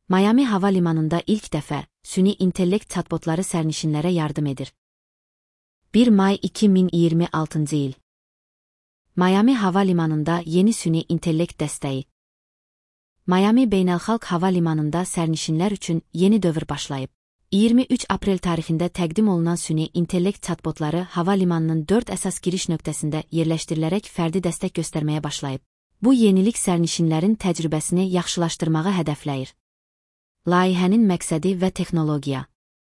Miami Havalimanı'nda ilk dəfə süni intellekt chatbotları sərnişinlərə yardım edir. 1 may 2026 il. Miami Havalimanı'nda yeni süni intellekt dəstəyi. Miami Beynəlxalq Havalimanı'nda sərnişinlər üçün yeni dövr başlayıb. 23 aprel tarixində təqdim olunan süni intellekt chatbotları havalimanının 4 əsas giriş nöqtəsində yerləşdirilərək fərdi dəstək göstərməyə başlayıb. Bu yenilik sərnişinlərin təcrübəsini yaxşılaşdırmağı hədəfləyir. Layihənin məqsədi və texnologiya.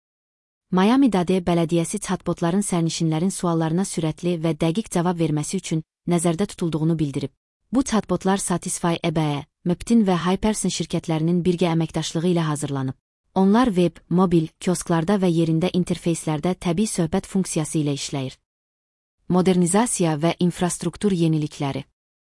Miami-Dade bələdiyyəsi chatbotların sərnişinlərin suallarına sürətli və dəqiq cavab verməsi üçün nəzərdə tutulduğunu bildirib. Bu chatbotlar Satisfy EBE, Meptin və Hyperson şirkətlərinin birgə əməkdaşlığı ilə hazırlanıb. Onlar web, mobil, kiosklarda və yerində interfeyslərdə təbii söhbət funksiyası ilə işləyir. Modernizasiya və infrastruktur yenilikləri.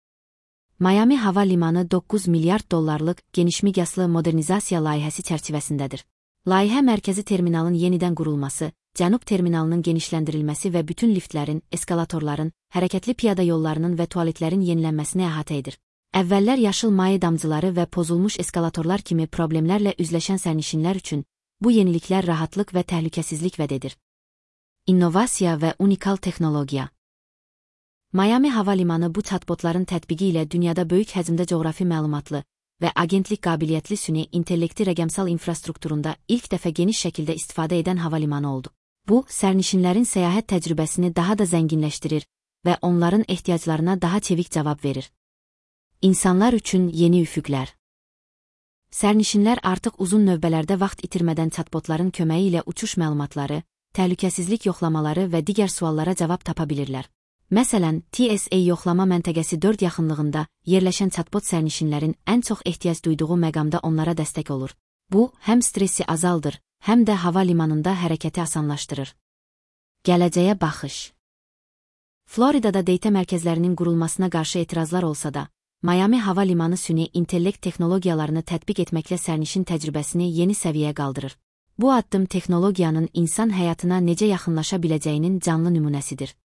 Miami Hava Limanı 9 milyard dollarlıq genişmiqyaslı modernizasiya layihəsi çərçivəsindədir. Layihə mərkəzi terminalın yenidən qurulması, cənub terminalının genişləndirilməsi və bütün liftlərin, eskalatorların, hərəkətli piyada yollarının və tualetlərin yenilənməsini əhatə edir. Əvvəllər yaşıl maye damcıları və pozulmuş eskalatorlar kimi problemlərlə üzləşən sərnişinlər üçün bu yeniliklər rahatlıq və təhlükəsizlik vəd edir. İnnovasiya və unikal texnologiya. Miami Hava Limanı bu chatbotların tətbiqi ilə dünyada böyük həcmdə coğrafi məlumatlı və agentlik qabiliyyətli süni intellekti rəqəmsal infrastrukturunda ilk dəfə geniş şəkildə istifadə edən hava limanı oldu. Bu, sərnişinlərin səyahət təcrübəsini daha da zənginləşdirir və onların ehtiyaclarına daha çevik cavab verir. İnsanlar üçün yeni üfüqlər. Sərnişinlər artıq uzun növbələrdə vaxt itirmədən chatbotların köməyi ilə uçuş məlumatları, təhlükəsizlik yoxlamaları və digər suallara cavab tapa bilirlər. Məsələn, TSA yoxlama məntəqəsi 4 yaxınlığında yerləşən chatbot sərnişinlərin ən çox ehtiyac duyduğu məqamda onlara dəstək olur. Bu, həm stressi azaldır, həm də hava limanında hərəkəti asanlaşdırır. Gələcəyə baxış. Floridada data mərkəzlərinin qurulmasına qarşı etirazlar olsa da, Miami Hava Limanı süni intellekt texnologiyalarını tətbiq etməklə sərnişin təcrübəsini yeni səviyyəyə qaldırır. Bu addım texnologiyanın insan həyatına necə yaxınlaşa biləcəyinin canlı nümunəsidir.